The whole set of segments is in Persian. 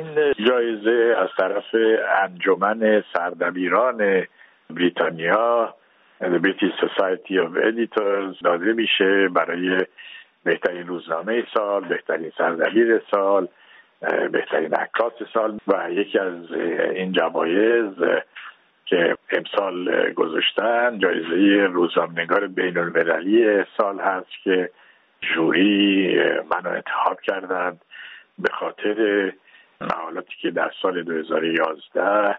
جایزه از طرف انجمن سردبیران بریتانیا British Society of Editors داده میشه برای بهترین روزنامه سال، بهترین سردبیر سال، بهترین عکاس سال. و یکی از این جوایز که امسال گذاشتن جایزه روزنامه‌نگار بین‌المللی سال هست که جوری منو انتخاب کردند به خاطر مقالاتی که در سال 2011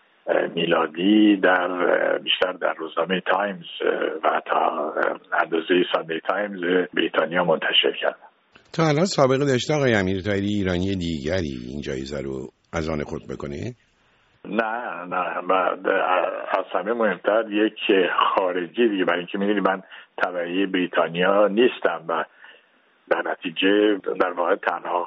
میلادی بیشتر در روزنامه تایمز و تا اندازه ساندی تایمز بریتانیا منتشر کردم. تا الان سابقه داشته آقای امیرطاهری ایرانی دیگری این جایزه رو از آن خود بکنه؟ نه از همه مهمتر یک خارجی دیگه، برای اینکه میدونی من تبعی بریتانیا نیستم و در نتیجه در واقع تنها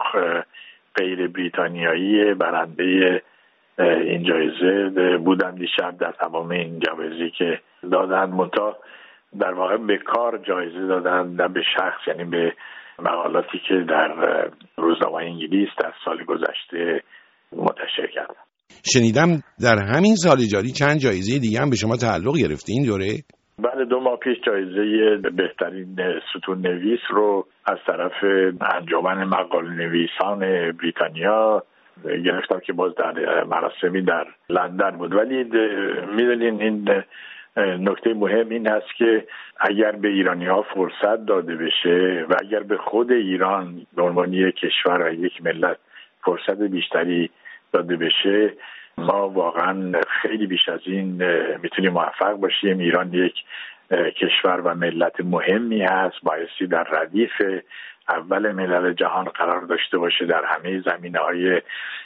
غیر بریتانیایی برنده این جایزه بودن دیشب در تمام این جوایزی که دادن. منتها در واقع به کار جایزه دادن، نه به شخص، یعنی به مقالاتی که در روزنامه انگلیس در سال گذشته منتشر کردن. شنیدم در همین سال جاری چند جایزه دیگه هم به شما تعلق گرفته این دوره؟ بله، 2 ماه پیش جایزه بهترین ستون نویس رو از طرف انجمن مقاله نویسان بریتانیا گرفتم که باز در مراسمی در لندن بود. ولی میدونین این نکته مهم این هست که اگر به ایرانی‌ها فرصت داده بشه و اگر به خود ایران به عنوان یک کشور و یک ملت فرصت بیشتری داده بشه، ما واقعا خیلی بیش از این میتونیم موفق باشیم. ایران یک کشور و ملت مهمی هست، بایستی در ردیف اول ملل جهان قرار داشته باشه در همه زمینه‌های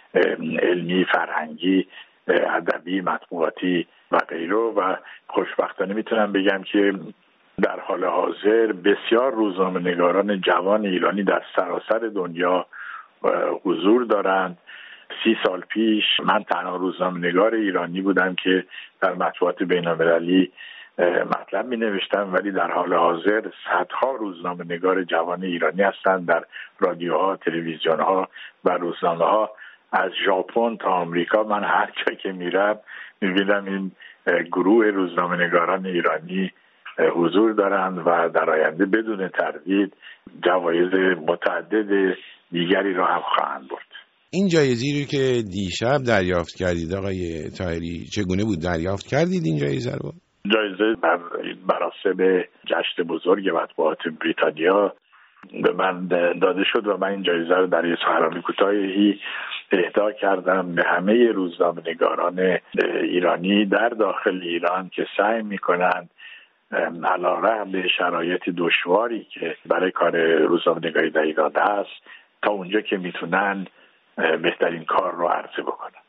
علمی، فرهنگی، ادبی، مطبوعاتی و غیره. و خوشبختانه میتونم بگم که در حال حاضر بسیار روزنامه‌نگاران جوان ایرانی در سراسر دنیا حضور دارند. 30 سال پیش من تنها روزنامه‌نگار ایرانی بودم که در مطبوعات بین‌المللی مطلب می‌نوشتم، ولی در حال حاضر صدها روزنامه‌نگار جوان ایرانی هستند در رادیوها، تلویزیون‌ها و روزنامه‌ها از ژاپن تا آمریکا. من هر جا که میرم می‌بینم این گروه روزنامه‌نگاران ایرانی حضور دارند و در آینده بدون تردید جوایز متعدد دیگری را هم خواهند برد. این جایزه رو که دیشب دریافت کردید آقای طاهری، چگونه بود دریافت کردید این جایزه رو؟ جایزه در مراسم جشن بزرگ مطبوعات بریتانیا به من داده شد و من این جایزه رو در یه سخنرانی کوتاهی اهدا کردم به همه روزنامه‌نگاران ایرانی در داخل ایران که سعی می‌کنند علیرغم به شرایط دشواری که برای کار روزنامه‌نگاری در ایران هست تا اونجا که میتونن بهترین کار رو عرضه بکنن.